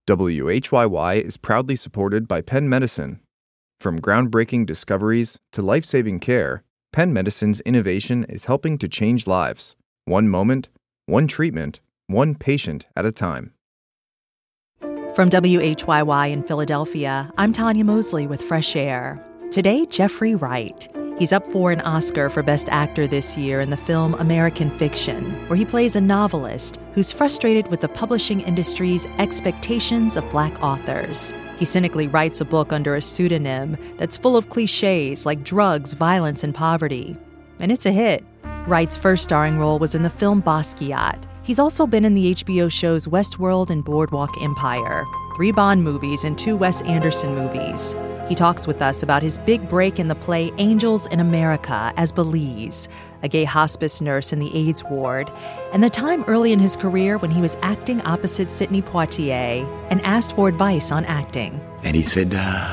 WHYY is proudly supported by Penn Medicine. From groundbreaking discoveries to life-saving care, Penn Medicine's innovation is helping to change lives. One moment, one treatment, one patient at a time. From WHYY in Philadelphia, I'm Tanya Mosley with Fresh Air. Today, Jeffrey Wright. He's up for an Oscar for Best Actor this year in the film American Fiction, where he plays a novelist who's frustrated with the publishing industry's expectations of Black authors. He cynically writes a book under a pseudonym that's full of cliches like drugs, violence, and poverty. And it's a hit. Wright's first starring role was in the film Basquiat. He's also been in the HBO shows Westworld and Boardwalk Empire, 3 Bond movies, and 2 Wes Anderson movies. He talks with us about his big break in the play Angels in America as Belize, a gay hospice nurse in the AIDS ward, and the time early in his career when he was acting opposite Sidney Poitier and asked for advice on acting. And he said,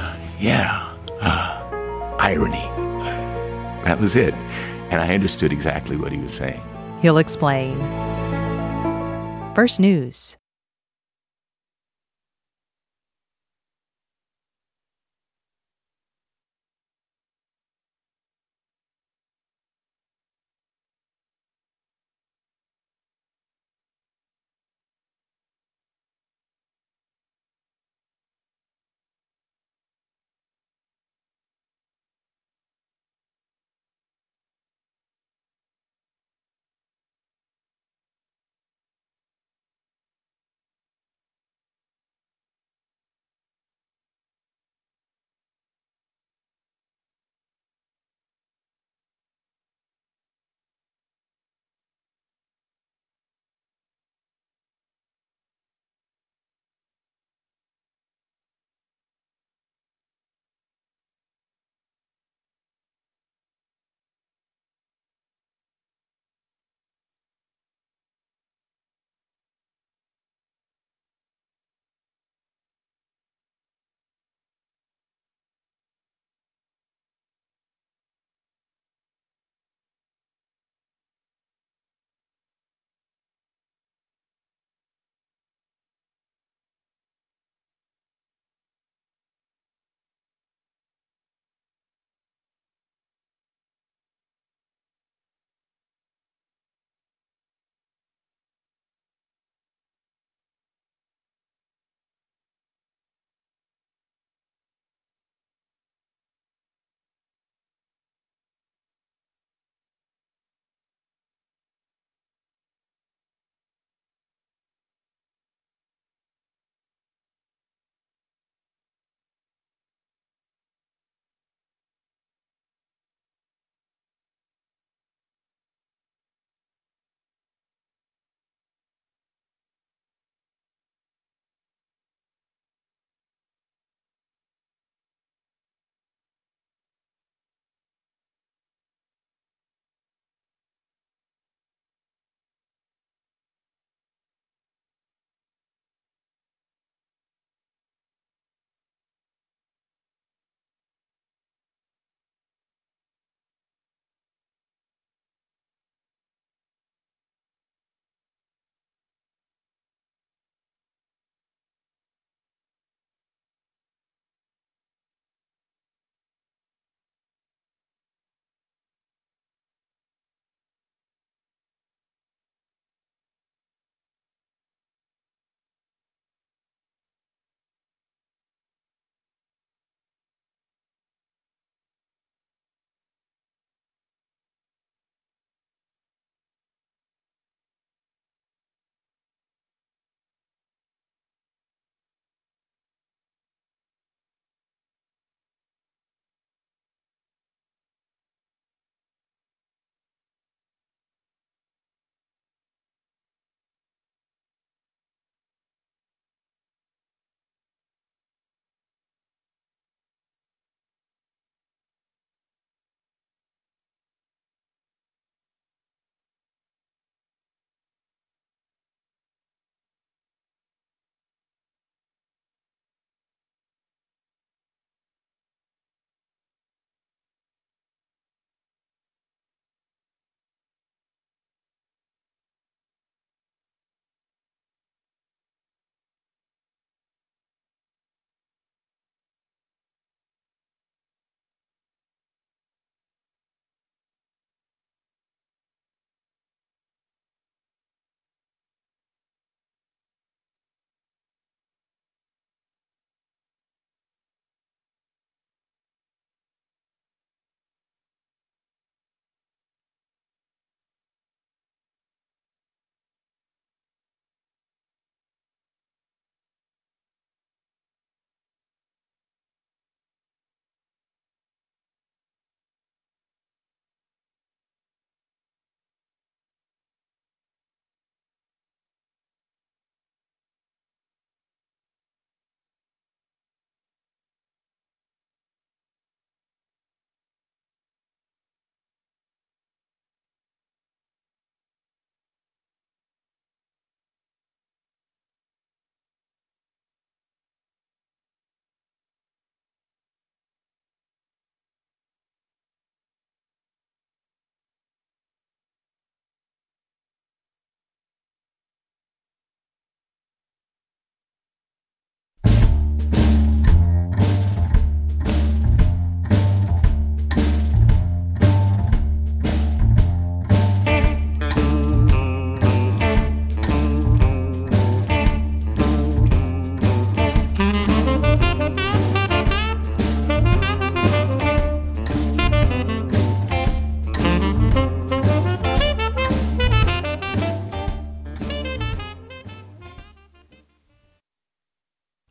irony. That was it. And I understood exactly what he was saying. He'll explain. First News.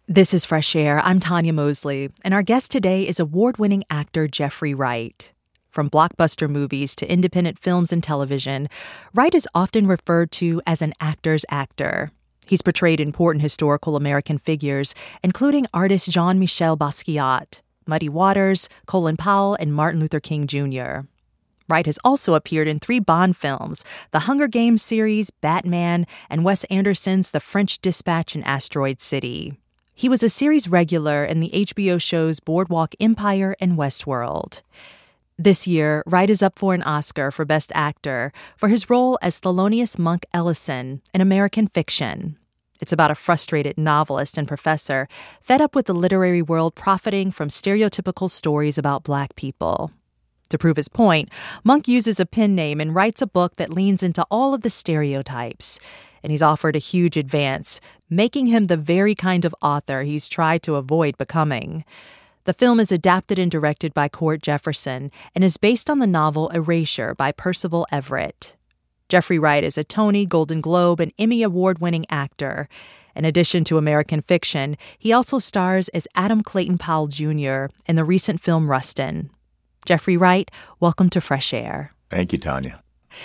This is Fresh Air. I'm Tanya Mosley, and our guest today is award-winning actor Jeffrey Wright. From blockbuster movies to independent films and television, Wright is often referred to as an actor's actor. He's portrayed important historical American figures, including artist Jean-Michel Basquiat, Muddy Waters, Colin Powell, and Martin Luther King Jr. Wright has also appeared in 3 Bond films, the Hunger Games series, Batman, and Wes Anderson's The French Dispatch and Asteroid City. He was a series regular in the HBO shows Boardwalk Empire and Westworld. This year, Wright is up for an Oscar for Best Actor for his role as Thelonious Monk Ellison in American Fiction. It's about a frustrated novelist and professor fed up with the literary world profiting from stereotypical stories about Black people. To prove his point, Monk uses a pen name and writes a book that leans into all of the stereotypes. And he's offered a huge advance, making him the very kind of author he's tried to avoid becoming. The film is adapted and directed by Court Jefferson and is based on the novel Erasure by Percival Everett. Jeffrey Wright is a Tony, Golden Globe, and Emmy Award-winning actor. In addition to American Fiction, he also stars as Adam Clayton Powell Jr. in the recent film Rustin. Jeffrey Wright, welcome to Fresh Air. Thank you, Tanya.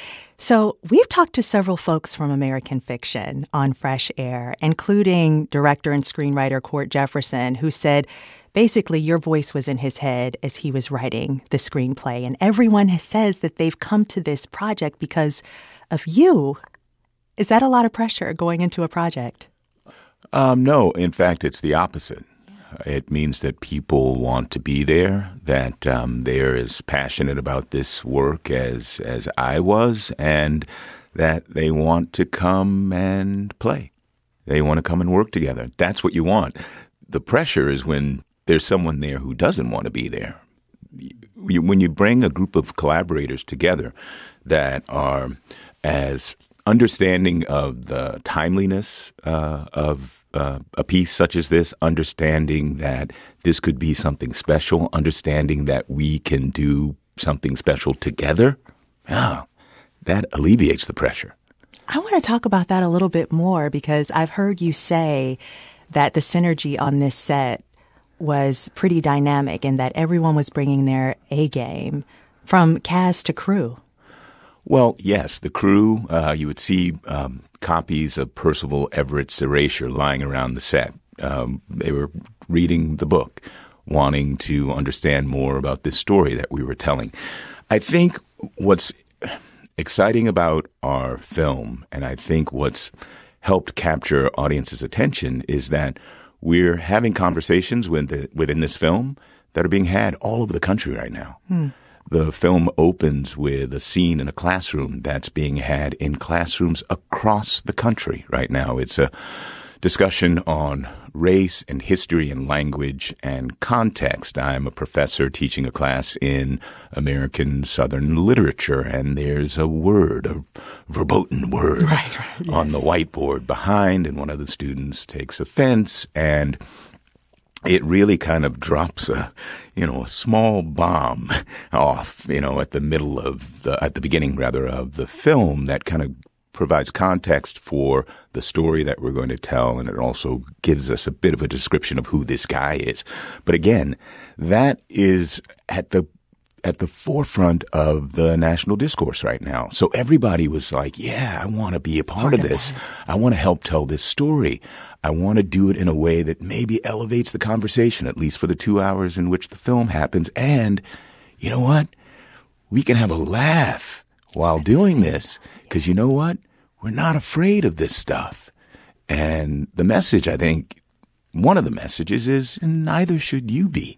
So we've talked to several folks from American Fiction on Fresh Air, including director and screenwriter Court Jefferson, who said basically your voice was in his head as he was writing the screenplay. And everyone says that they've come to this project because of you. Is that a lot of pressure going into a project? No, in fact, it's the opposite. It means that people want to be there, that they're as passionate about this work as I was, and that they want to come and play. They want to come and work together. That's what you want. The pressure is when there's someone there who doesn't want to be there. When you bring a group of collaborators together that are as understanding of the timeliness of a piece such as this, understanding that this could be something special, understanding that we can do something special together, that alleviates the pressure. I want to talk about that a little bit more because I've heard you say that the synergy on this set was pretty dynamic and that everyone was bringing their A game from cast to crew. Well, yes, the crew, you would see copies of Percival Everett's Erasure lying around the set. They were reading the book, wanting to understand more about this story that we were telling. I think what's exciting about our film, and I think what's helped capture audiences' attention, is that we're having conversations within this film that are being had all over the country right now. The film opens with a scene in a classroom that's being had in classrooms across the country right now. It's a discussion on race and history and language and context. I'm a professor teaching a class in American Southern literature, and there's a word, a verboten word, yes, on the whiteboard behind, and one of the students takes offense, and it really kind of drops a small bomb off, at the beginning of the film that kind of provides context for the story that we're going to tell. And it also gives us a bit of a description of who this guy is. But again, that is at the forefront of the national discourse right now. So everybody was like, yeah, I want to be a part of this. I want to help tell this story. I want to do it in a way that maybe elevates the conversation, at least for the 2 hours in which the film happens. And you know what? We can have a laugh while doing this, because you know what? We're not afraid of this stuff. And the message, I think, one of the messages is neither should you be.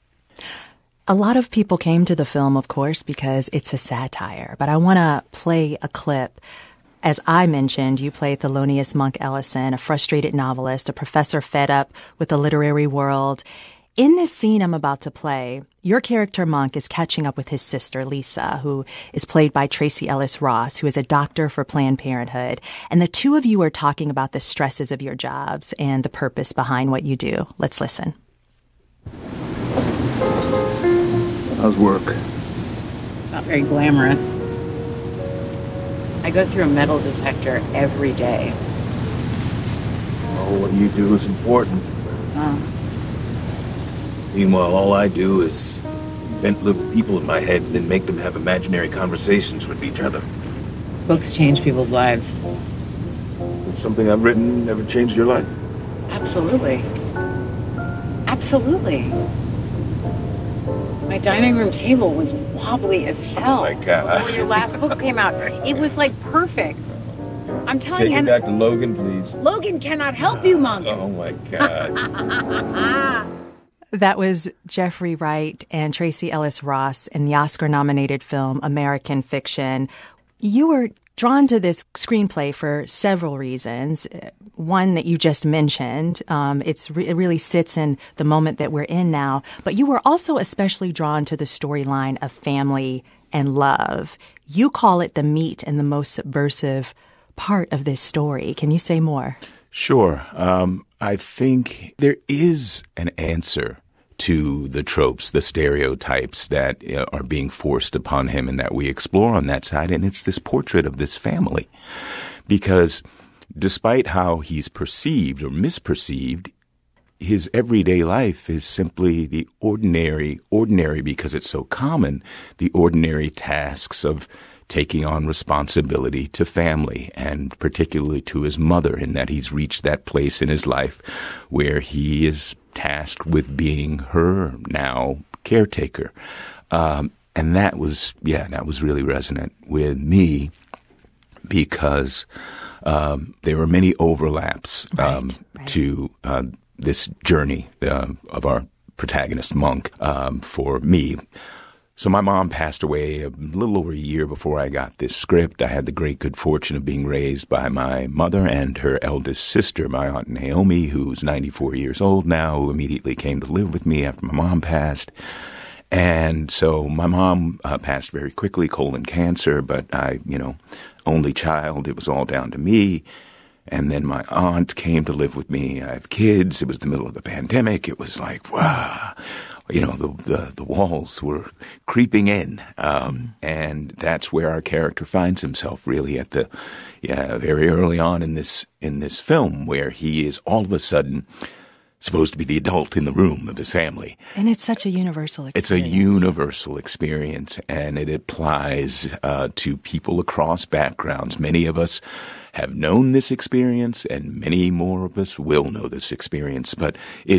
A lot of people came to the film, of course, because it's a satire. But I want to play a clip. As I mentioned, you play Thelonious Monk Ellison, a frustrated novelist, a professor fed up with the literary world. In this scene I'm about to play, your character Monk is catching up with his sister, Lisa, who is played by Tracy Ellis Ross, who is a doctor for Planned Parenthood. And the two of you are talking about the stresses of your jobs and the purpose behind what you do. Let's listen. How's work? Not very glamorous. I go through a metal detector every day. Well, what you do is important. Meanwhile, all I do is invent little people in my head and then make them have imaginary conversations with each other. Books change people's lives. Has something I've written ever changed your life? Absolutely. Absolutely. My dining room table was wobbly as hell. Oh my God. Before your last book came out. It was like perfect. I'm telling Take you. it back to Logan, please. Logan cannot help you, Monk. Oh my God. That was Jeffrey Wright and Tracy Ellis Ross in the Oscar-nominated film American Fiction. You were drawn to this screenplay for several reasons. One that you just mentioned, it really sits in the moment that we're in now. But you were also especially drawn to the storyline of family and love. You call it the meat and the most subversive part of this story. Can you say more? Sure. I think there is an answer to the tropes, the stereotypes that are being forced upon him and that we explore on that side. And it's this portrait of this family. Because despite how he's perceived or misperceived, his everyday life is simply the ordinary because it's so common, the ordinary tasks of taking on responsibility to family, and particularly to his mother, in that he's reached that place in his life where he is tasked with being her now caretaker. And that was really resonant with me because there were many overlaps to this journey of our protagonist, Monk, for me. So my mom passed away a little over a year before I got this script. I had the great good fortune of being raised by my mother and her eldest sister, my Aunt Naomi, who's 94 years old now, who immediately came to live with me after my mom passed. And so my mom passed very quickly, colon cancer, but only child. It was all down to me. And then my aunt came to live with me. I have kids. It was the middle of the pandemic. It was like, wow. The walls were creeping in, and that's where our character finds himself really at very early on in this film, where he is all of a sudden supposed to be the adult in the room of his family. And it's such a universal experience. It's a universal experience, and it applies to people across backgrounds. Many of us have known this experience, and many more of us will know this experience. But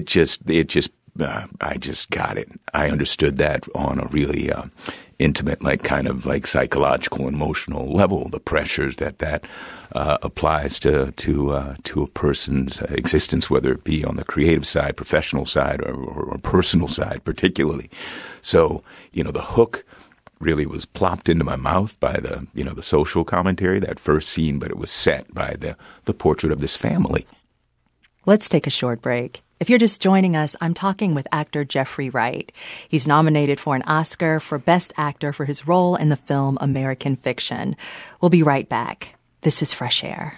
I just got it. I understood that on a really intimate, kind of psychological and emotional level. The pressures that applies to a person's existence, whether it be on the creative side, professional side, or personal side, particularly. So, the hook really was plopped into my mouth by the social commentary, that first scene, but it was set by the portrait of this family. Let's take a short break. If you're just joining us, I'm talking with actor Jeffrey Wright. He's nominated for an Oscar for Best Actor for his role in the film American Fiction. We'll be right back. This is Fresh Air.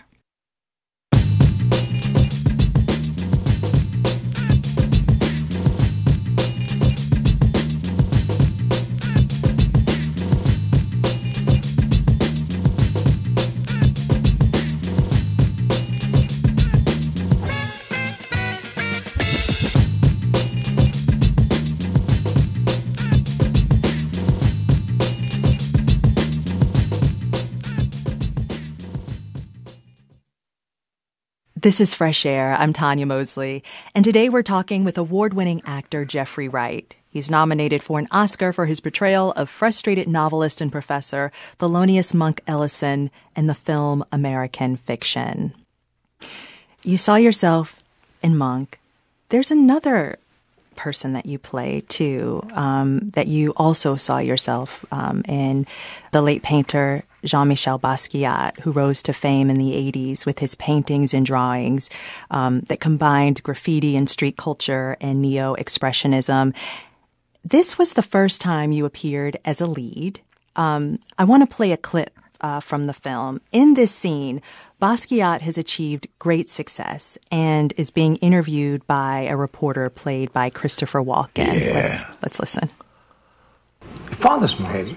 This is Fresh Air. I'm Tanya Mosley, and today we're talking with award-winning actor Jeffrey Wright. He's nominated for an Oscar for his portrayal of frustrated novelist and professor Thelonious Monk Ellison in the film American Fiction. You saw yourself in Monk. There's another person that you play, too, that you also saw yourself in, the late painter Jean-Michel Basquiat, who rose to fame in the 80s with his paintings and drawings that combined graffiti and street culture and neo-expressionism. This was the first time you appeared as a lead. I want to play a clip from the film. In this scene, Basquiat has achieved great success and is being interviewed by a reporter played by Christopher Walken. Yeah. Let's listen. Your father's from Haiti.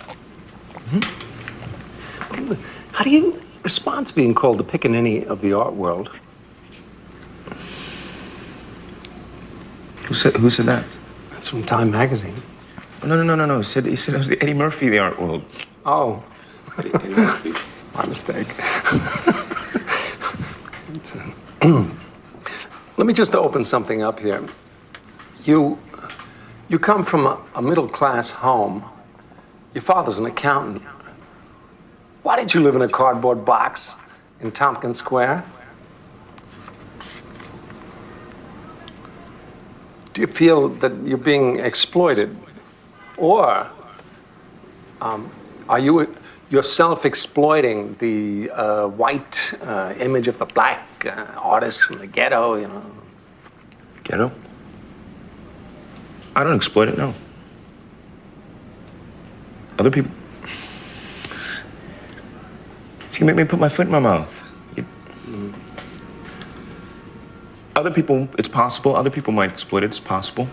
How do you respond to being called a pickaninny of the art world? Who said that? That's from Time Magazine. No. He said it was the Eddie Murphy of the art world. Oh, Eddie Murphy. my mistake. Let me just open something up here. You come from a middle-class home. Your father's an accountant. Why did you live in a cardboard box in Tompkins Square? Do you feel that you're being exploited? Or are you yourself exploiting the white image of the black artist from the ghetto, you know? Ghetto? I don't exploit it, no. Other people... She can make me put my foot in my mouth. Other people, it's possible. Other people might exploit it. It's possible.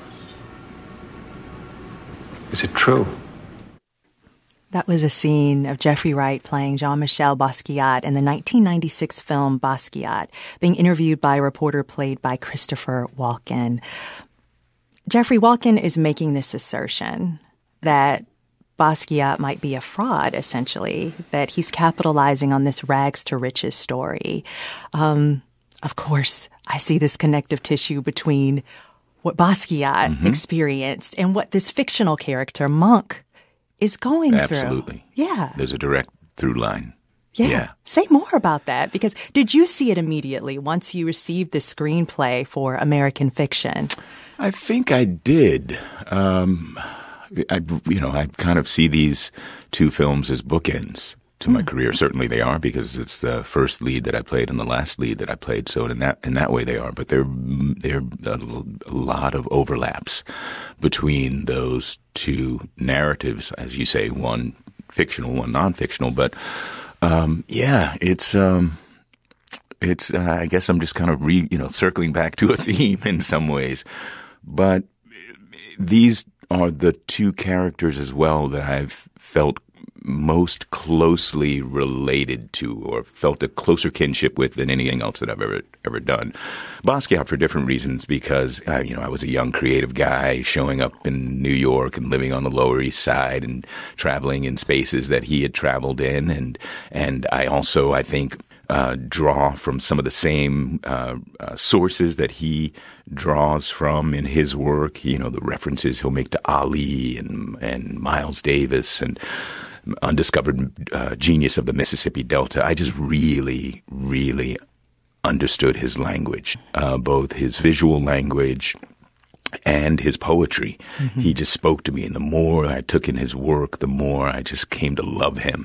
Is it true? That was a scene of Jeffrey Wright playing Jean-Michel Basquiat in the 1996 film Basquiat, being interviewed by a reporter played by Christopher Walken. Jeffrey Walken is making this assertion that Basquiat might be a fraud, essentially, that he's capitalizing on this rags to riches story. Of course, I see this connective tissue between what Basquiat experienced and what this fictional character, Monk, is going through. Absolutely. Yeah. There's a direct through line. Yeah. Say more about that, because did you see it immediately once you received the screenplay for American Fiction? I think I did. I kind of see these two films as bookends to my career. Certainly they are, because it's the first lead that I played and the last lead that I played. So in that way they are. But there are a lot of overlaps between those two narratives, as you say, one fictional, one non-fictional. But it's I guess I'm just kind of circling back to a theme in some ways. But these are the two characters as well that I've felt most closely related to, or felt a closer kinship with, than anything else that I've ever done. Basquiat for different reasons, because I was a young creative guy showing up in New York and living on the Lower East Side and traveling in spaces that he had traveled in, and I also, I think, draw from some of the same sources that he draws from in his work. The references he'll make to Ali and Miles Davis and undiscovered genius of the Mississippi Delta. I just really, really understood his language, both his visual language and his poetry. Mm-hmm. He just spoke to me, and the more I took in his work, the more I just came to love him.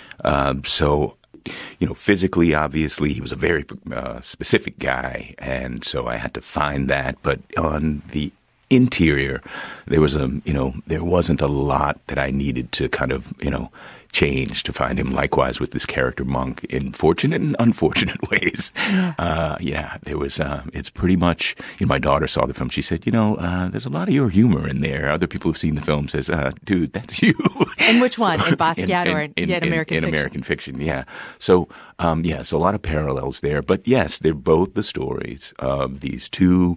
Physically, obviously, he was a very specific guy, and so I had to find that. But on the interior, there wasn't a lot that I needed to kind of, change to find him. Likewise with this character Monk, in fortunate and unfortunate ways. There was, it's pretty much, my daughter saw the film. She said, there's a lot of your humor in there. Other people who've seen the film says, dude, that's you. In which one? In Basquiat or in American Fiction? In American Fiction, yeah. So a lot of parallels there. But yes, they're both the stories of these two,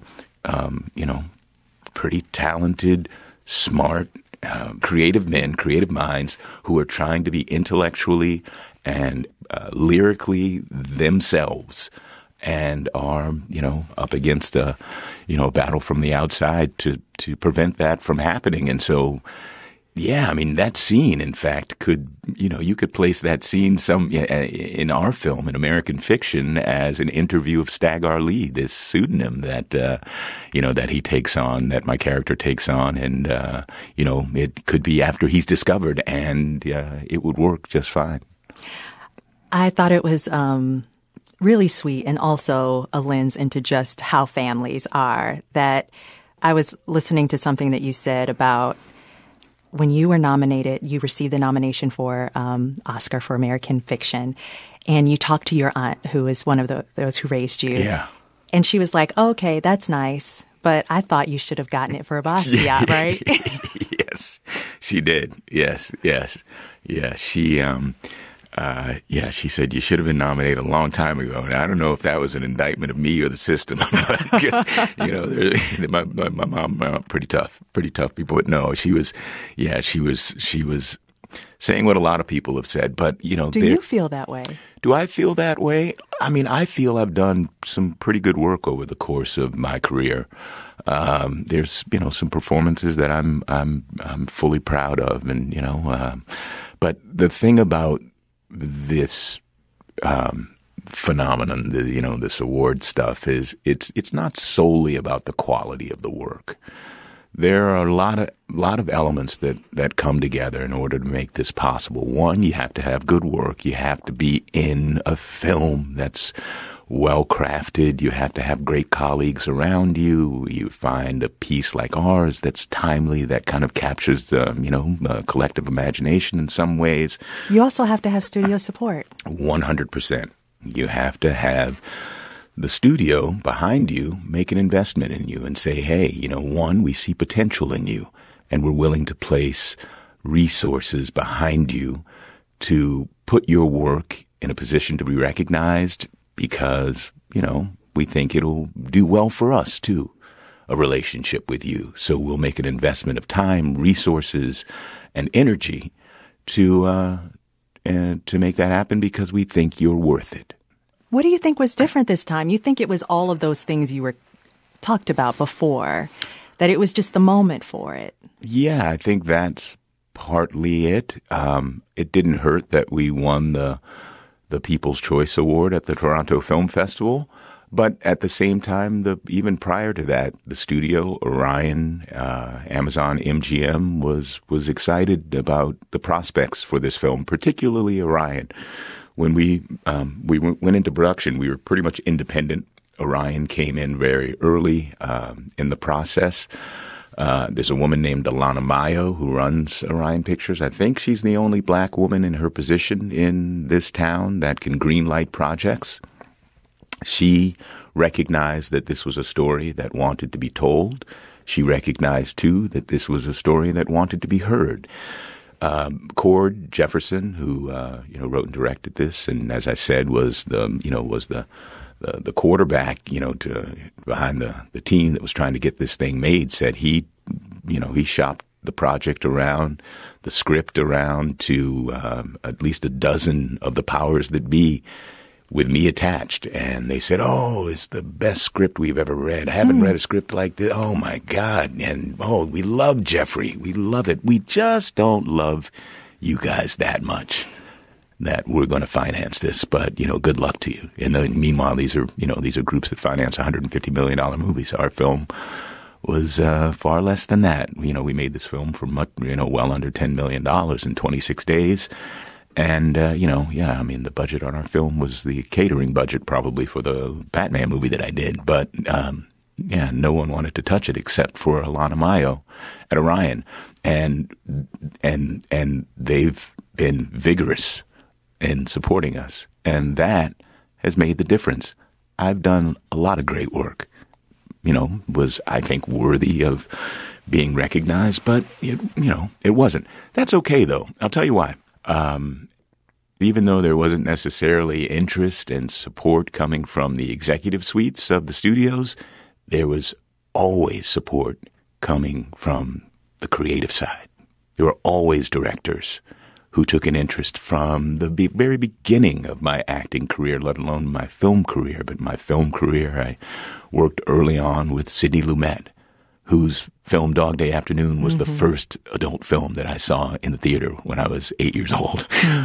pretty talented, smart, creative men, creative minds who are trying to be intellectually and lyrically themselves, and are, up against a battle from the outside to prevent that from happening. And so, that scene, in fact, could, you could place that scene in our film, in American Fiction, as an interview of Stagg Ali, this pseudonym that, that he takes on, that my character takes on. And, it could be after he's discovered, and it would work just fine. I thought it was really sweet, and also a lens into just how families are. That I was listening to something that you said about when you were nominated, you received the nomination for Oscar for American Fiction, and you talked to your aunt, who is one of those who raised you. Yeah. And she was like, okay, that's nice, but I thought you should have gotten it for Basquiat, right? Yes, she did. Yes. Yeah, she, Yeah, she said, you should have been nominated a long time ago. And I don't know if that was an indictment of me or the system. But because, my mom, pretty tough people. But no, she was saying what a lot of people have said. But, do you feel that way? Do I feel that way? I mean, I feel I've done some pretty good work over the course of my career. There's, some performances that I'm fully proud of, and but the thing about this phenomenon, this award stuff, is it's not solely about the quality of the work. There are a lot of elements that come together in order to make this possible. One, you have to have good work. You have to be in a film that's well crafted. You have to have great colleagues around you. You find a piece like ours that's timely, that kind of captures the collective imagination in some ways. You also have to have studio support. 100%. You have to have the studio behind you make an investment in you and say, hey, one, we see potential in you, and we're willing to place resources behind you to put your work in a position to be recognized, because, we think it'll do well for us too, a relationship with you. So we'll make an investment of time, resources, and energy to make that happen, because we think you're worth it. What do you think was different this time? You think it was all of those things you were talked about before, that it was just the moment for it? Yeah, I think that's partly it. It didn't hurt that we won the People's Choice Award at the Toronto Film Festival. But at the same time, even prior to that, the studio, Orion, Amazon, MGM, was excited about the prospects for this film, particularly Orion. When we went into production, we were pretty much independent. Orion came in very early in the process. There's a woman named Alana Mayo who runs Orion Pictures. I think she's the only black woman in her position in this town that can greenlight projects. She recognized that this was a story that wanted to be told. She recognized, too, that this was a story that wanted to be heard. Cord Jefferson, who wrote and directed this, and as I said, was the quarterback, behind the team that was trying to get this thing made, said he shopped the project around, the script around to at least a dozen of the powers that be, with me attached, and they said, "Oh, it's the best script we've ever read. I haven't read a script like this. Oh my God!" And we love Jeffrey. We love it. We just don't love you guys that much that we're going to finance this. But good luck to you. And then, meanwhile, these are groups that finance $150 million movies. Our film was far less than that. We made this film for well under $10 million in 26 days. And, the budget on our film was the catering budget probably for the Batman movie that I did. But, no one wanted to touch it except for Alana Mayo at Orion. And they've been vigorous in supporting us. And that has made the difference. I've done a lot of great work, was, I think, worthy of being recognized, but it wasn't. That's okay, though. I'll tell you why. Even though there wasn't necessarily interest and support coming from the executive suites of the studios, there was always support coming from the creative side. There were always directors who took an interest from the very beginning of my acting career, let alone my film career. But my film career, I worked early on with Sidney Lumet, whose film Dog Day Afternoon was the first adult film that I saw in the theater when I was 8 years old.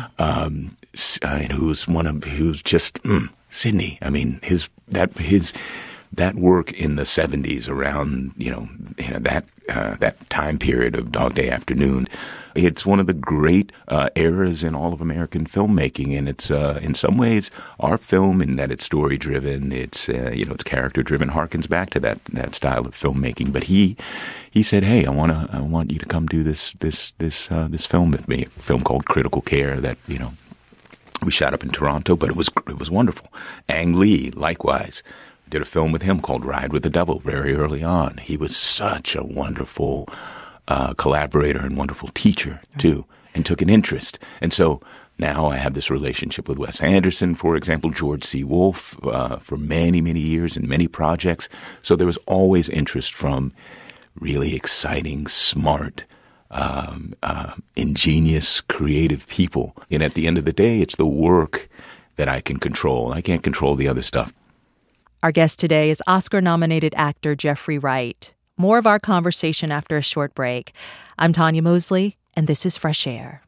Who's just Sidney. I mean, that work in the 70s around that time period of Dog Day Afternoon. It's one of the great eras in all of American filmmaking, and it's in some ways our film in that it's story driven, it's character driven, harkens back to that style of filmmaking. But he said, "Hey, I want you to come do this film with me," a film called Critical Care that we shot up in Toronto, but it was wonderful. Ang Lee, likewise. Did a film with him called Ride with the Devil very early on. He was such a wonderful collaborator and wonderful teacher, too. and took an interest. And so now I have this relationship with Wes Anderson, for example, George C. Wolfe, for many, many years in many projects. So there was always interest from really exciting, smart, ingenious, creative people. And at the end of the day, it's the work that I can control. I can't control the other stuff. Our guest today is Oscar-nominated actor Jeffrey Wright. More of our conversation after a short break. I'm Tanya Mosley, and this is Fresh Air.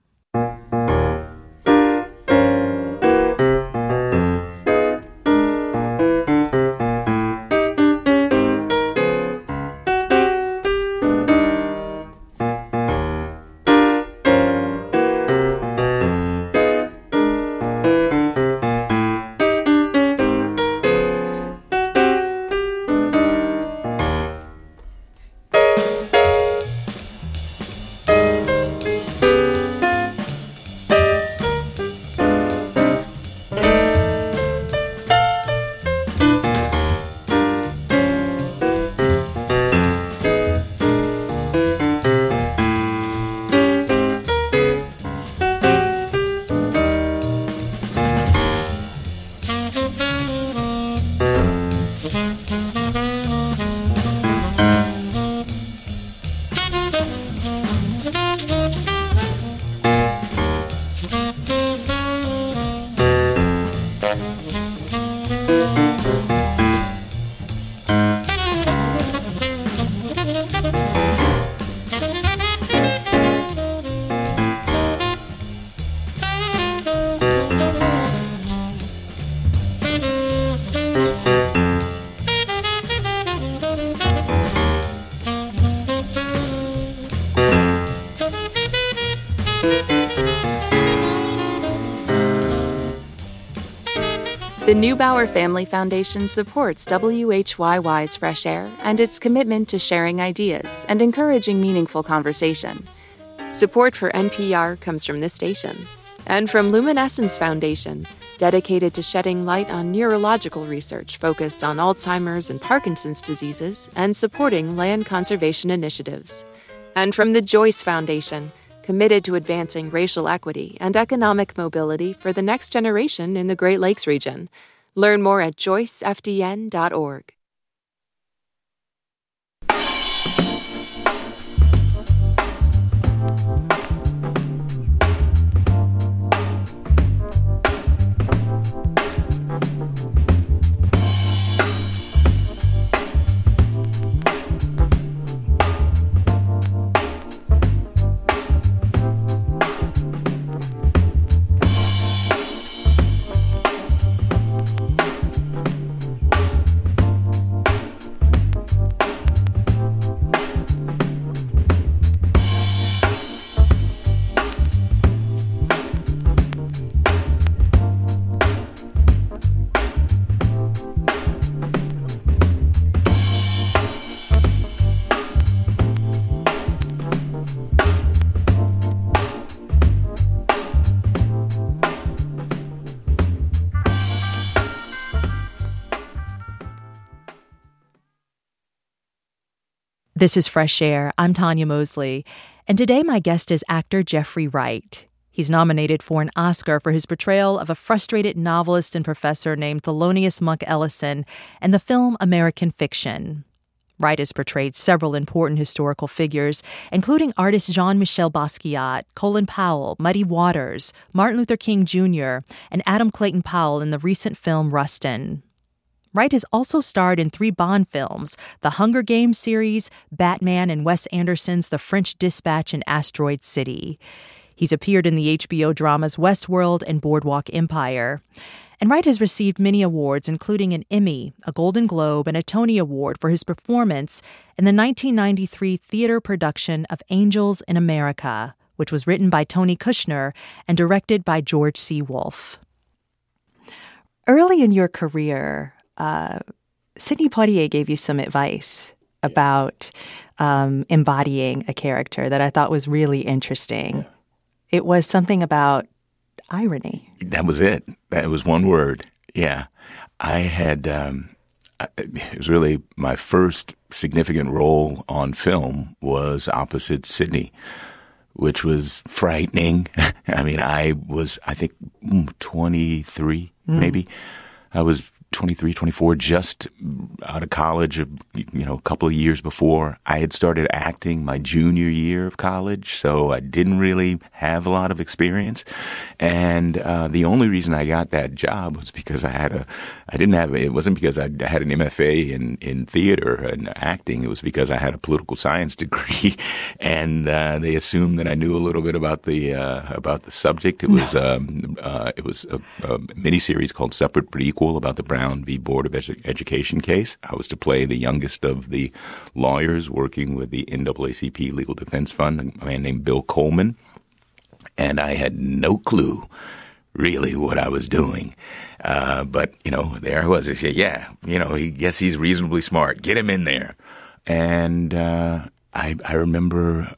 The Neubauer Family Foundation supports WHYY's Fresh Air and its commitment to sharing ideas and encouraging meaningful conversation. Support for NPR comes from this station and from Luminescence Foundation, dedicated to shedding light on neurological research focused on Alzheimer's and Parkinson's diseases and supporting land conservation initiatives. And from the Joyce Foundation, committed to advancing racial equity and economic mobility for the next generation in the Great Lakes region. Learn more at joycefdn.org. This is Fresh Air. I'm Tanya Mosley, and today my guest is actor Jeffrey Wright. He's nominated for an Oscar for his portrayal of a frustrated novelist and professor named Thelonious Monk Ellison in the film American Fiction. Wright has portrayed several important historical figures, including artist Jean-Michel Basquiat, Colin Powell, Muddy Waters, Martin Luther King Jr., and Adam Clayton Powell in the recent film Rustin. Wright has also starred in 3 Bond films, the Hunger Games series, Batman, and Wes Anderson's The French Dispatch and Asteroid City. He's appeared in the HBO dramas Westworld and Boardwalk Empire. And Wright has received many awards, including an Emmy, a Golden Globe, and a Tony Award for his performance in the 1993 theater production of Angels in America, which was written by Tony Kushner and directed by George C. Wolfe. Early in your career, Sidney Poitier gave you some advice about embodying a character that I thought was really interesting. Yeah. It was something about irony. That was it. That was one word. Yeah. I had, it was really my first significant role on film was opposite Sidney, which was frightening. I mean, I think 23, maybe. I was 23, 24, just out of college, a couple of years before. I had started acting my junior year of college, so I didn't really have a lot of experience. And the only reason I got that job was because it wasn't because I had an MFA in theater and acting. It was because I had a political science degree, and they assumed that I knew a little bit about the subject. It was a miniseries called Separate but Equal about the Brown v. Board of Education case. I was to play the youngest of the lawyers working with the NAACP Legal Defense Fund, a man named Bill Coleman. And I had no clue really what I was doing. But, there I was. I said, he's reasonably smart. Get him in there. And I remember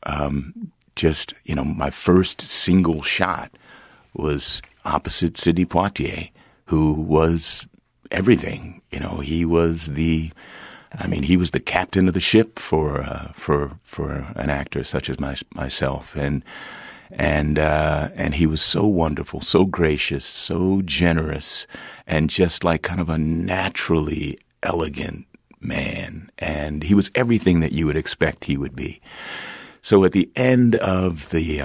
my first single shot was opposite Sidney Poitier, who was everything. He was the captain of the ship for an actor such as myself, and he was so wonderful, so gracious, so generous, and just like kind of a naturally elegant man. And he was everything that you would expect he would be. So at the end of the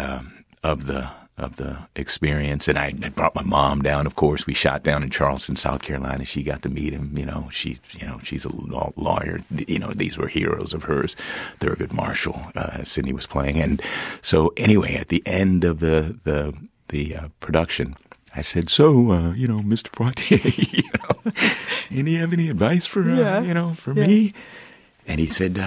experience, and I brought my mom down. Of course, we shot down in Charleston, South Carolina. She got to meet him. She's a lawyer. These were heroes of hers. Thurgood Marshall, Sidney was playing. And so anyway, at the end of the production, I said, "So, Mr. Poitier, have any advice for me?" And he said,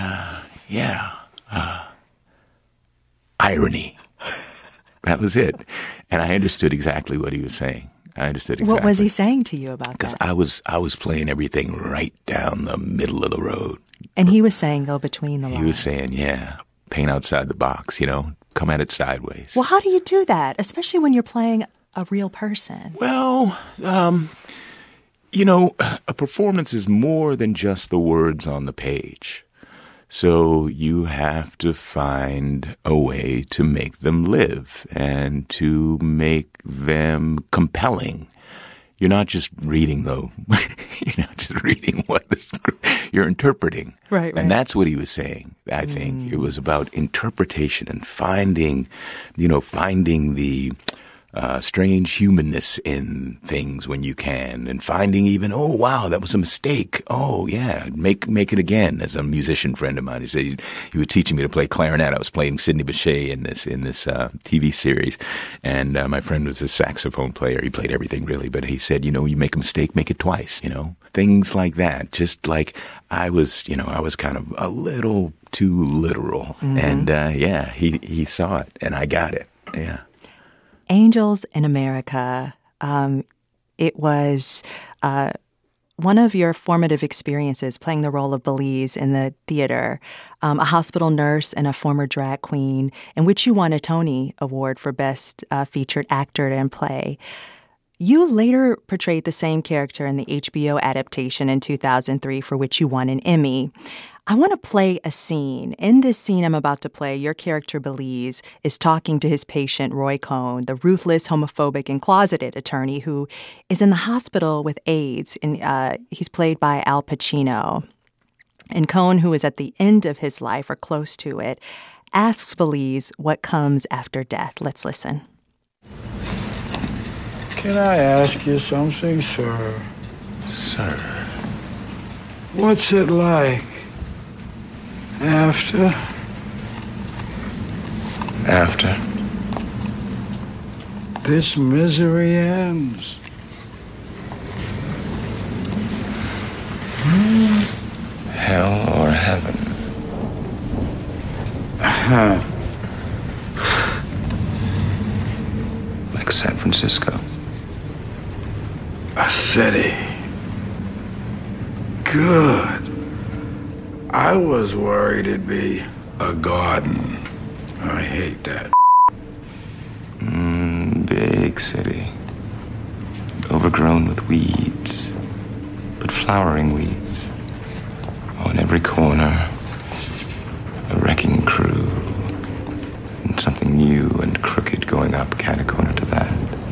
irony. That was it. And I understood exactly what he was saying. What was he saying to you about that? Because I was playing everything right down the middle of the road. And he was saying go between the lines. He was saying, paint outside the box, come at it sideways. Well, how do you do that, especially when you're playing a real person? Well, a performance is more than just the words on the page. So you have to find a way to make them live and to make them compelling. You're not just reading, though. You're not just reading what you're interpreting. Right. And that's what he was saying, I think. It was about interpretation and finding the strange humanness in things when you can, and finding even, oh wow, that was a mistake. Oh yeah, make it again. As a musician friend of mine, he said he was teaching me to play clarinet. I was playing Sidney Bechet in this TV series, and my friend was a saxophone player. He played everything really, but he said, you make a mistake, make it twice. Things like that. Just like I was kind of a little too literal, and he saw it, and I got it. Yeah. Angels in America. It was one of your formative experiences playing the role of Belize in the theater, a hospital nurse and a former drag queen, in which you won a Tony Award for Best Featured Actor in Play. You later portrayed the same character in the HBO adaptation in 2003, for which you won an Emmy. I want to play a scene. In this scene I'm about to play, your character, Belize, is talking to his patient, Roy Cohn, the ruthless, homophobic, and closeted attorney who is in the hospital with AIDS. And he's played by Al Pacino. And Cohn, who is at the end of his life or close to it, asks Belize what comes after death. Let's listen. Can I ask you something, sir? Sir? What's it like after? This misery ends. Hell or heaven? Like San Francisco. A city. Good. I was worried it'd be a garden. I hate that. Big city. Overgrown with weeds. But flowering weeds. On every corner, a wrecking crew. And and something new and crooked going up cat-a-corner to that.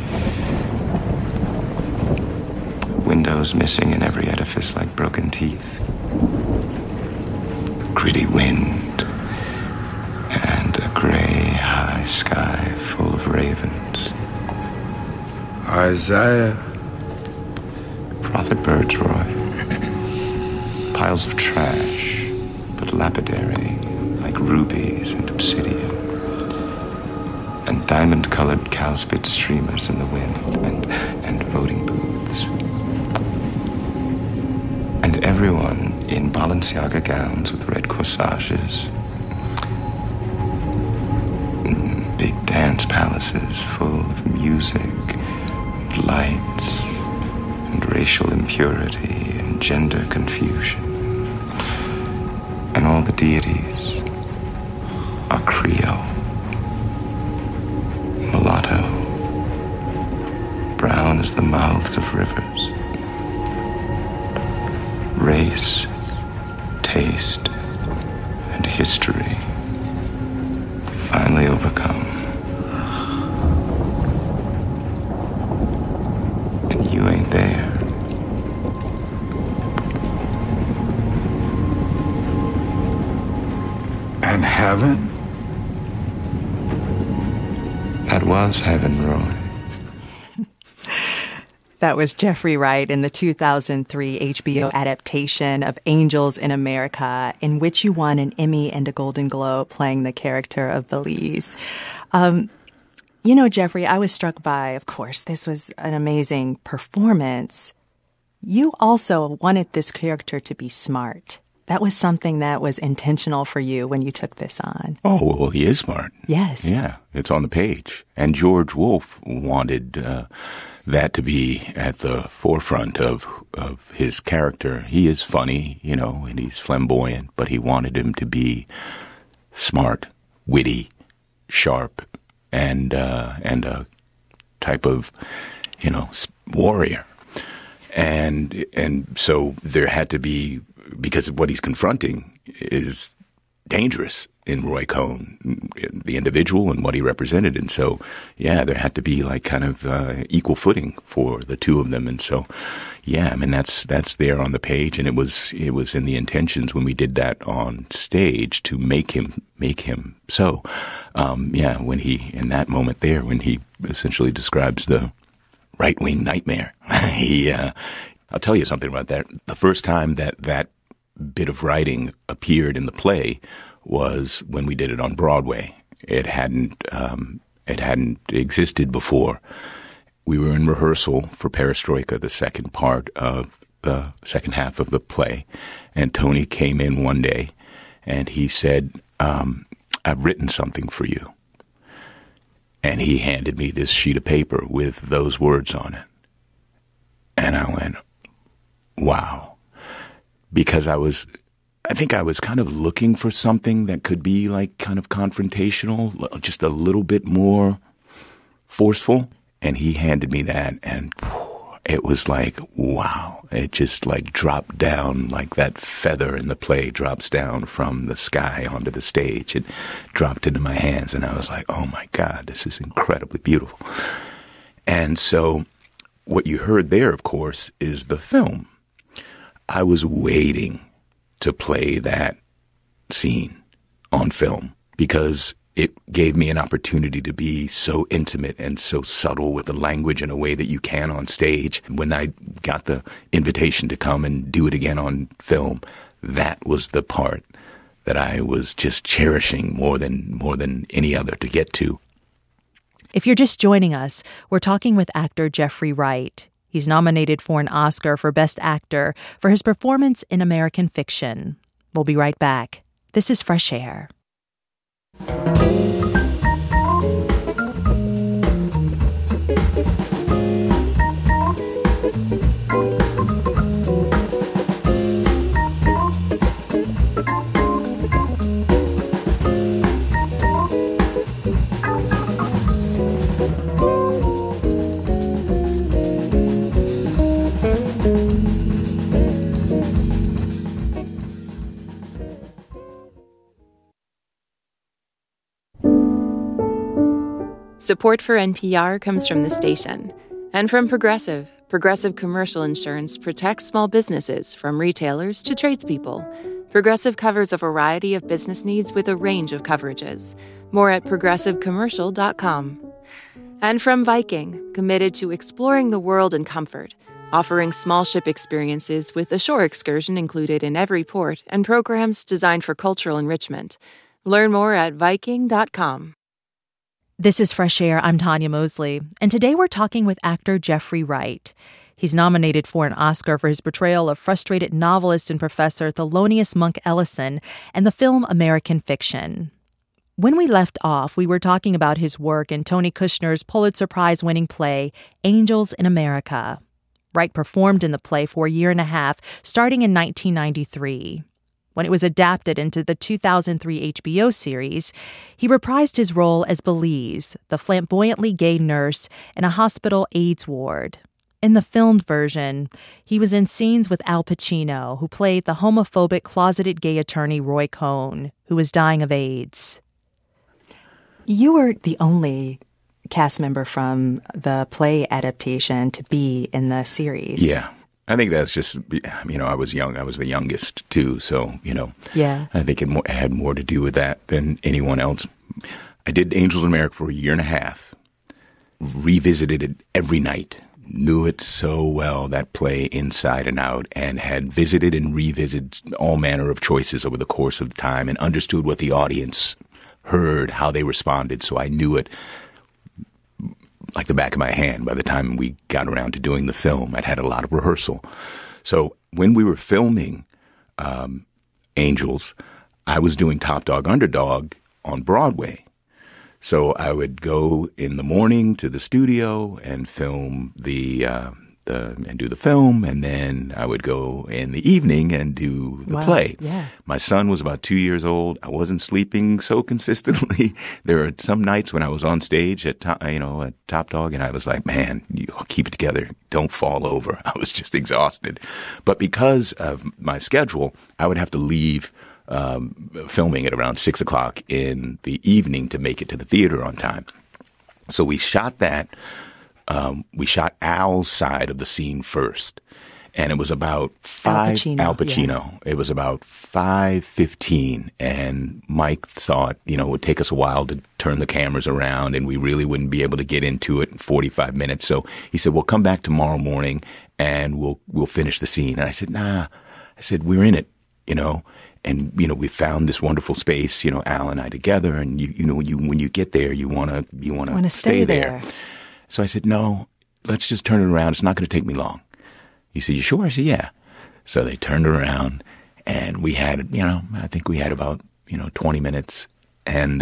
Windows missing in every edifice like broken teeth. Gritty wind and a gray high sky full of ravens. Isaiah. Prophet birds, Roy. Piles of trash, but lapidary, like rubies and obsidian. And diamond-colored cowspit streamers in the wind, and voting booths. And everyone in Balenciaga gowns with red corsages. Big dance palaces full of music, and lights, and racial impurity, and gender confusion. And all the deities are Creole, mulatto, brown as the mouths of rivers. Race, taste, and history finally overcome. And you ain't there. And heaven? That was heaven, Roy. That was Jeffrey Wright in the 2003 HBO adaptation of Angels in America, in which you won an Emmy and a Golden Globe playing the character of Belize. You know, Jeffrey, I was struck by, of course, this was an amazing performance. You also wanted this character to be smart. That was something that was intentional for you when you took this on. Oh, well, he is smart. Yes. Yeah, it's on the page. And George Wolfe wanted that to be at the forefront of his character. He is funny, you know, and he's flamboyant, but he wanted him to be smart, witty, sharp, and a type of, you know, warrior. And so there had to be, because what he's confronting is dangerous in Roy Cohn, the individual and what he represented. And so, yeah, there had to be like kind of equal footing for the two of them. And so, yeah, I mean, that's there on the page. And it was in the intentions when we did that on stage to make him so. Yeah, when he, in that moment there, when he essentially describes the right-wing nightmare, I'll tell you something about that. The first time that bit of writing appeared in the play was when we did it on Broadway. It hadn't existed before. We were in rehearsal for Perestroika, the second part of the second half of the play, and Tony came in one day and he said, I've written something for you. And he handed me this sheet of paper with those words on it. And I went, wow. Because I think I was kind of looking for something that could be like kind of confrontational, just a little bit more forceful. And he handed me that, and it was like, wow. It just like dropped down like that feather in the play drops down from the sky onto the stage. It dropped into my hands, and I was like, oh my God, this is incredibly beautiful. And so what you heard there, of course, is the film. I was waiting to play that scene on film because it gave me an opportunity to be so intimate and so subtle with the language in a way that you can on stage. When I got the invitation to come and do it again on film, that was the part that I was just cherishing more than any other to get to. If you're just joining us, we're talking with actor Jeffrey Wright. He's nominated for an Oscar for Best Actor for his performance in American Fiction. We'll be right back. This is Fresh Air. Support for NPR comes from the station and from Progressive. Progressive Commercial Insurance protects small businesses from retailers to tradespeople. Progressive covers a variety of business needs with a range of coverages. More at progressivecommercial.com. And from Viking, committed to exploring the world in comfort, offering small ship experiences with a shore excursion included in every port and programs designed for cultural enrichment. Learn more at Viking.com. This is Fresh Air. I'm Tanya Mosley, and today we're talking with actor Jeffrey Wright. He's nominated for an Oscar for his portrayal of frustrated novelist and professor Thelonious Monk Ellison in the film American Fiction. When we left off, we were talking about his work in Tony Kushner's Pulitzer Prize-winning play, Angels in America. Wright performed in the play for a year and a half, starting in 1993. When it was adapted into the 2003 HBO series, he reprised his role as Belize, the flamboyantly gay nurse in a hospital AIDS ward. In the filmed version, he was in scenes with Al Pacino, who played the homophobic closeted gay attorney Roy Cohn, who was dying of AIDS. You were the only cast member from the play adaptation to be in the series. Yeah. I think that's just, I was young. I was the youngest, too. So, yeah. I think it had more to do with that than anyone else. I did Angels in America for a year and a half, revisited it every night, knew it so well, that play inside and out, and had visited and revisited all manner of choices over the course of time and understood what the audience heard, how they responded. So I knew it like the back of my hand. By the time we got around to doing the film, I'd had a lot of rehearsal. So when we were filming Angels, I was doing Top Dog Underdog on Broadway. So I would go in the morning to the studio and film and do the film, and then I would go in the evening and do the play. Yeah. My son was about 2 years old. I wasn't sleeping so consistently. There were some nights when I was on stage at Top Dog, and I was like, man, you keep it together. Don't fall over. I was just exhausted. But because of my schedule, I would have to leave filming at around 6 o'clock in the evening to make it to the theater on time. So we shot that. We shot Al's side of the scene first, and it was about Al Pacino. Yeah. It was about 5:15, and Mike thought, it would take us a while to turn the cameras around, and we really wouldn't be able to get into it in 45 minutes. So he said, "Well, come back tomorrow morning, and we'll finish the scene." And I said, "Nah." I said, "We're in it, And, we found this wonderful space, Al and I together, and when you get there, you want to stay there. So I said, "No, let's just turn it around. It's not going to take me long." He said, "You sure?" I said, "Yeah." So they turned it around, and we had, I think we had about, 20 minutes, and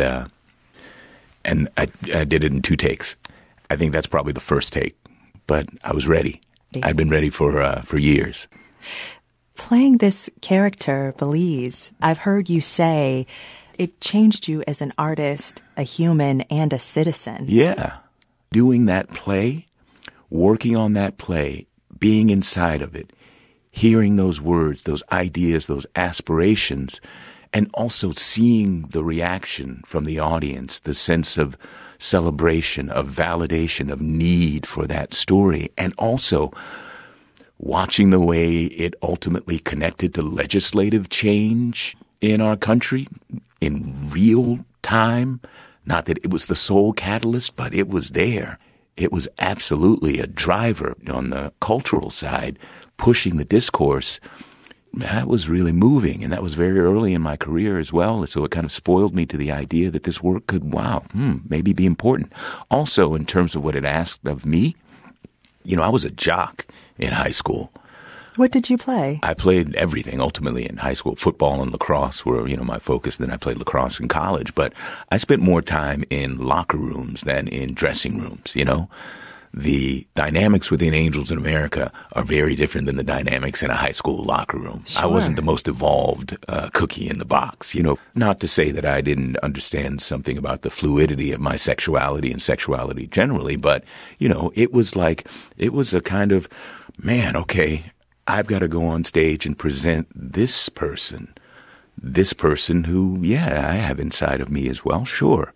I did it in 2 takes. I think that's probably the first take, but I was ready. I'd been ready for years. Playing this character, Belize, I've heard you say it changed you as an artist, a human, and a citizen. Yeah. Doing that play, working on that play, being inside of it, hearing those words, those ideas, those aspirations, and also seeing the reaction from the audience, the sense of celebration, of validation, of need for that story, and also watching the way it ultimately connected to legislative change in our country in real time. Not that it was the sole catalyst, but it was there. It was absolutely a driver on the cultural side, pushing the discourse. That was really moving, and that was very early in my career as well. So it kind of spoiled me to the idea that this work could, maybe be important. Also, in terms of what it asked of me, I was a jock in high school. What did you play? I played everything ultimately in high school. Football and lacrosse were, my focus. Then I played lacrosse in college. But I spent more time in locker rooms than in dressing rooms, The dynamics within Angels in America are very different than the dynamics in a high school locker room. Sure. I wasn't the most evolved cookie in the box, Not to say that I didn't understand something about the fluidity of my sexuality and sexuality generally, but, it was a kind of, man, okay, I've got to go on stage and present this person who, I have inside of me as well, sure.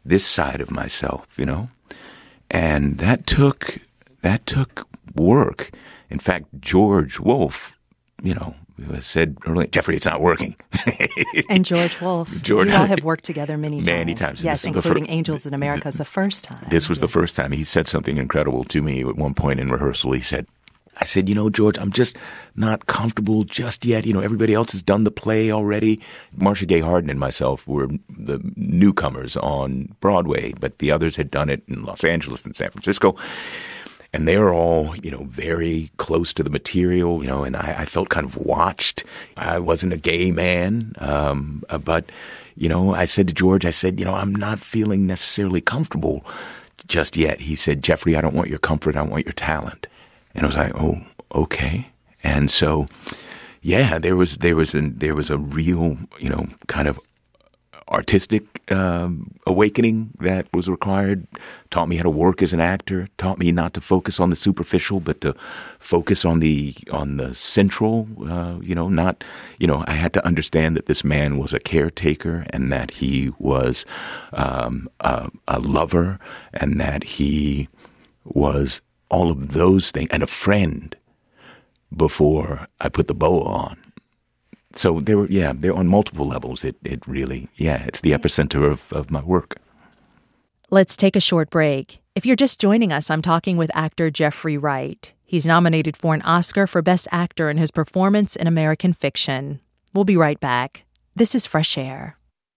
this side of myself, And that took work. In fact, George Wolfe, said earlier, Jeffrey, it's not working. And George Wolfe, you all have worked together many times. Many times. Yes, including Angels in America is the first time. This was the first time. He said something incredible to me at one point in rehearsal. I said, George, I'm just not comfortable just yet. Everybody else has done the play already. Marcia Gay Harden and myself were the newcomers on Broadway, but the others had done it in Los Angeles and San Francisco. And they were all, very close to the material, and I felt kind of watched. I wasn't a gay man, but, I said to George, I'm not feeling necessarily comfortable just yet. He said, Jeffrey, I don't want your comfort, I want your talent. And I was like, oh, okay. And so, yeah, there was a real, kind of artistic awakening that was required. Taught me how to work as an actor. Taught me not to focus on the superficial, but to focus on the central. I had to understand that this man was a caretaker, and that he was a lover, and that he was all of those things, and a friend before I put the bow on. So they're on multiple levels. It really, it's the epicenter of my work. Let's take a short break. If you're just joining us, I'm talking with actor Jeffrey Wright. He's nominated for an Oscar for Best Actor in his performance in American Fiction. We'll be right back. This is Fresh Air.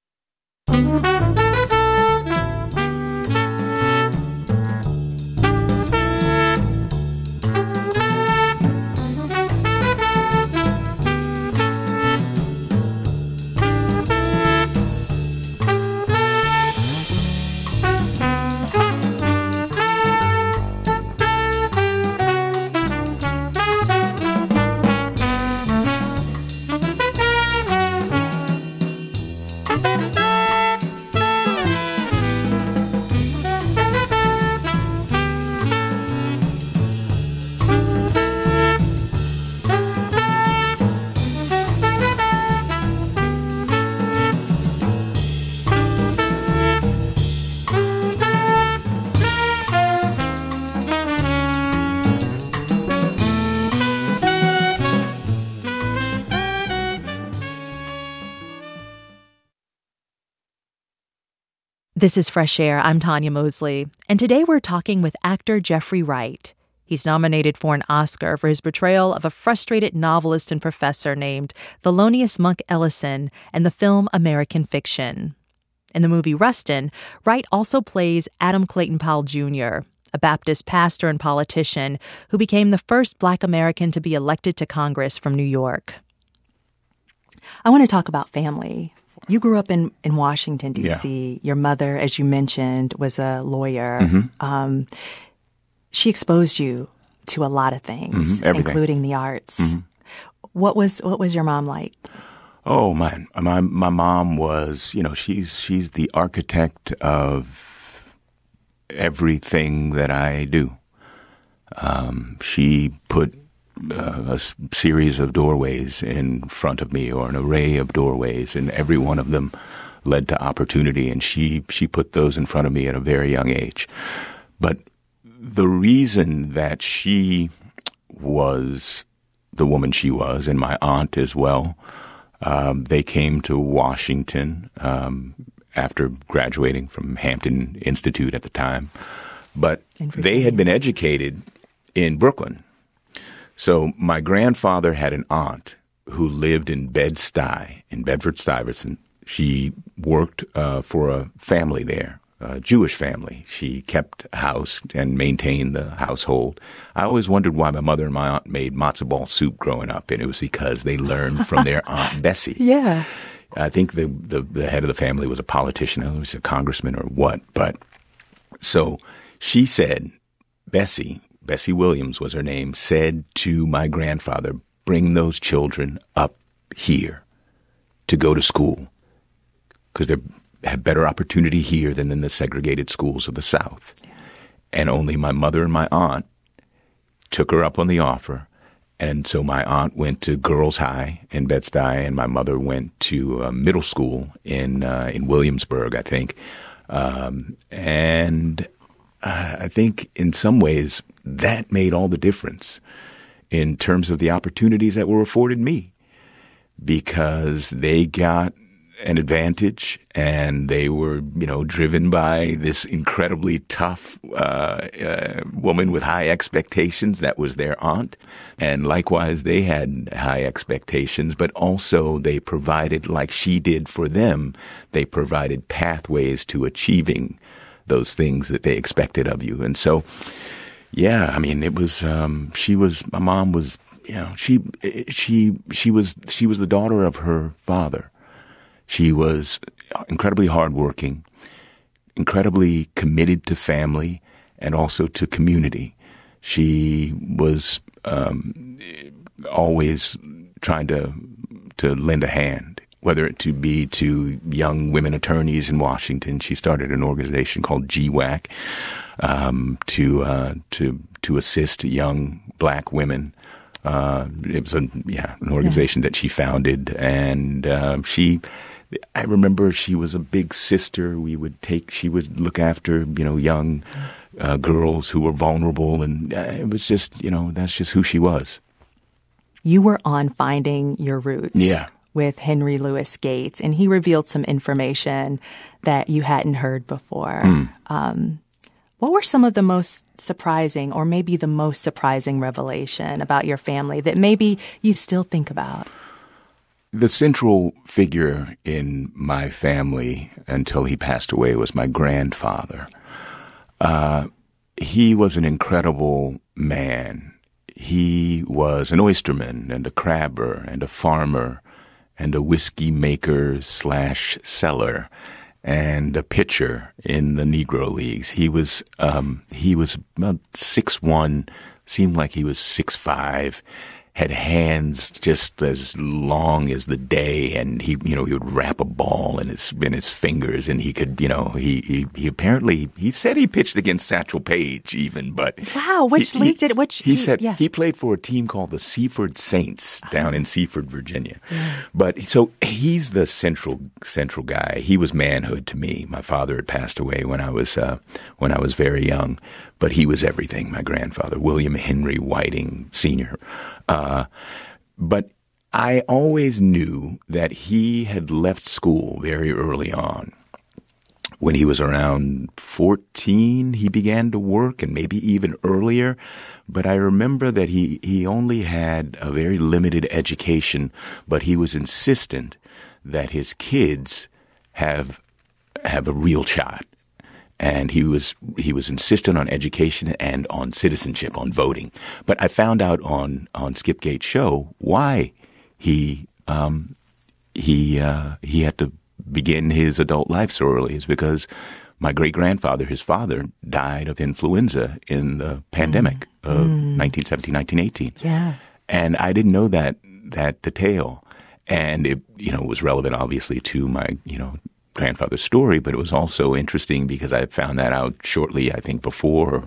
This is Fresh Air. I'm Tanya Mosley, and today we're talking with actor Jeffrey Wright. He's nominated for an Oscar for his portrayal of a frustrated novelist and professor named Thelonious Monk Ellison in the film American Fiction. In the movie Rustin, Wright also plays Adam Clayton Powell Jr., a Baptist pastor and politician who became the first Black American to be elected to Congress from New York. I want to talk about family. You grew up in Washington, D.C. Yeah. Your mother, as you mentioned, was a lawyer. Mm-hmm. She exposed you to a lot of things, including the arts. Mm-hmm. What was your mom like? Oh, man. My mom was, she's the architect of everything that I do. She put a series of doorways in front of me, or an array of doorways, and every one of them led to opportunity, and she put those in front of me at a very young age. But the reason that she was the woman she was, and my aunt as well, they came to Washington after graduating from Hampton Institute at the time, but they had been educated in Brooklyn. So my grandfather had an aunt who lived in Bed-Stuy, in Bedford-Stuyvesant. She worked for a family there, a Jewish family. She kept house and maintained the household. I always wondered why my mother and my aunt made matzo ball soup growing up, and it was because they learned from their Aunt Bessie. Yeah. I think the head of the family was a politician, I don't know if he was a congressman or what. But so she said, Bessie Williams was her name, said to my grandfather, bring those children up here to go to school, because they have better opportunity here than in the segregated schools of the South. Yeah. And only my mother and my aunt took her up on the offer. And so my aunt went to Girls High in Bed-Stuy, and my mother went to middle school in Williamsburg, I think. And I think in some ways that made all the difference in terms of the opportunities that were afforded me, because they got an advantage and they were, driven by this incredibly tough woman with high expectations that was their aunt. And likewise, they had high expectations, but also they provided, like she did for them, they provided pathways to achieving those things that they expected of you. And so, yeah, I mean, it was, my mom was, she was the daughter of her father. She was incredibly hardworking, incredibly committed to family and also to community. She was always trying to lend a hand, whether it to be to young women attorneys in Washington. She started an organization called GWAC to assist young black women. It was an organization that she founded, and I remember she was a big sister. She would look after, young girls who were vulnerable, and it was just, that's just who she was. You were on Finding Your Roots with Henry Louis Gates, and he revealed some information that you hadn't heard before. What were some of the most surprising, or maybe the most surprising revelation about your family that maybe you still think about? The central figure in my family until he passed away was my grandfather. He was an incredible man. He was an oysterman and a crabber and a farmer and a whiskey maker / seller and a pitcher in the Negro Leagues. He was about 6'1", seemed like he was 6'5", had hands just as long as the day, and he would wrap a ball in his fingers, and he could, he apparently, he said he pitched against Satchel Paige even, but wow, which league did it? He said he played for a team called the Seaford Saints down in Seaford, Virginia. But so he's the central guy. He was manhood to me. My father had passed away when I was very young, but he was everything. My grandfather, William Henry Whiting Sr. But I always knew that he had left school very early on. When he was around 14, he began to work, and maybe even earlier. But I remember that he only had a very limited education, but he was insistent that his kids have a real shot. And he was insistent on education and on citizenship, on voting. But I found out on Skip Gates' show why he had to begin his adult life so early. Is because my great-grandfather, his father, died of influenza in the pandemic of 1917, 1918. Yeah. And I didn't know that detail. And it, was relevant, obviously, to my, grandfather's story, but it was also interesting because I found that out shortly, I think, before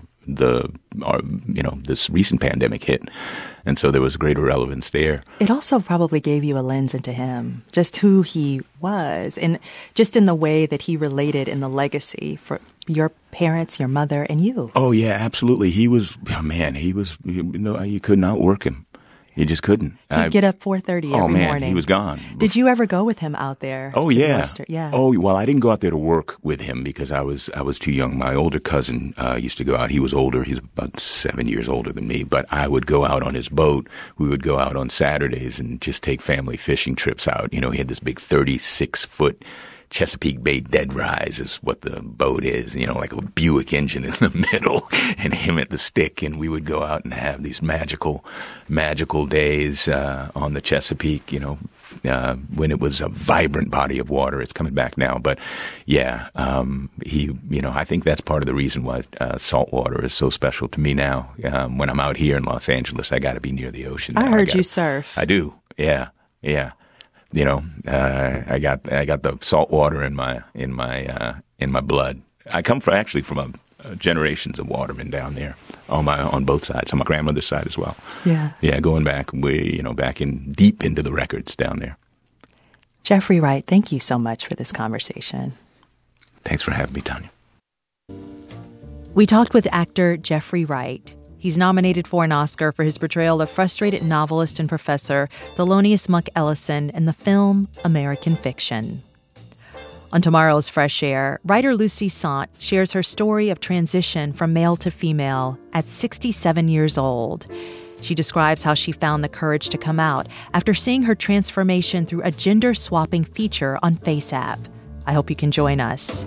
this recent pandemic hit. And so there was greater relevance there. It also probably gave you a lens into him, just who he was, and just in the way that he related in the legacy for your parents, your mother, and you. Oh, yeah, absolutely. He was, you could not work him. You just couldn't. He'd get up 4:30 every morning. He was gone. Did you ever go with him out there? Oh, yeah. Worcester? Yeah. Oh, well, I didn't go out there to work with him because I was too young. My older cousin used to go out. He was older. He's about 7 years older than me. But I would go out on his boat. We would go out on Saturdays and just take family fishing trips out. He had this big 36-foot Chesapeake Bay Dead Rise is what the boat is, like a Buick engine in the middle and him at the stick. And we would go out and have these magical days on the Chesapeake, when it was a vibrant body of water. It's coming back now. But yeah, I think that's part of the reason why salt water is so special to me now. When I'm out here in Los Angeles, I got to be near the ocean. I heard you surf. I do. Yeah. Yeah. I got the salt water in my blood. I come from generations of watermen down there on both sides, on my grandmother's side as well. Yeah. Yeah, going back deep into the records down there. Jeffrey Wright, thank you so much for this conversation. Thanks for having me, Tanya. We talked with actor Jeffrey Wright. He's nominated for an Oscar for his portrayal of frustrated novelist and professor Thelonious Monk Ellison in the film American Fiction. On tomorrow's Fresh Air, writer Lucy Sant shares her story of transition from male to female at 67 years old. She describes how she found the courage to come out after seeing her transformation through a gender-swapping feature on FaceApp. I hope you can join us.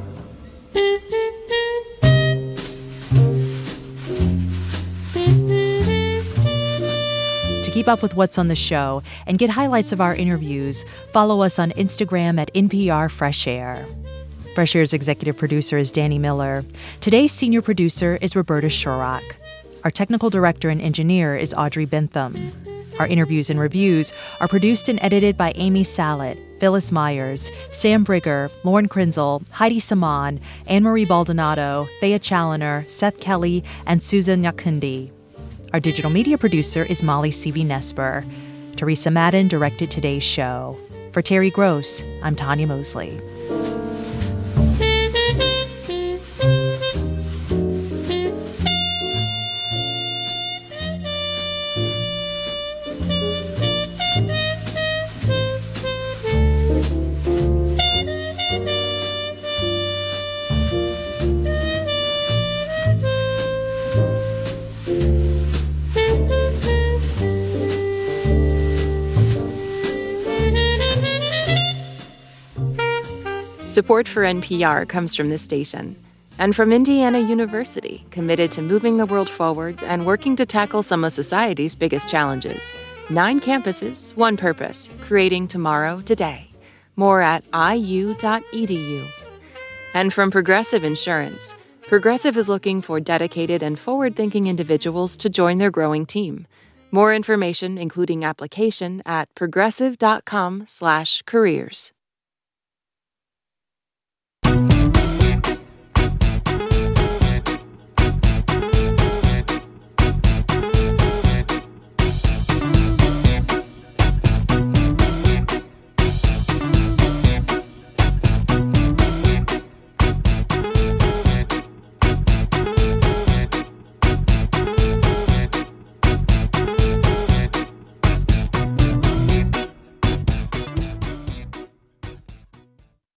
To keep up with what's on the show and get highlights of our interviews, follow us on Instagram at NPR Fresh Air. Fresh Air's executive producer is Danny Miller. Today's senior producer is Roberta Shorrock. Our technical director and engineer is Audrey Bentham. Our interviews and reviews are produced and edited by Amy Salet, Phyllis Myers, Sam Brigger, Lauren Krenzel, Heidi Saman, Anne-Marie Baldonado, Thea Challoner, Seth Kelly, and Susan Nyakundi. Our digital media producer is Molly C.V. Teresa Madden directed today's show. For Terry Gross, I'm Tanya Mosley. Support for NPR comes from this station and from Indiana University, committed to moving the world forward and working to tackle some of society's biggest challenges. 9 campuses, 1 purpose, creating tomorrow today. More at iu.edu. And from Progressive Insurance. Progressive is looking for dedicated and forward-thinking individuals to join their growing team. More information, including application, at progressive.com/careers.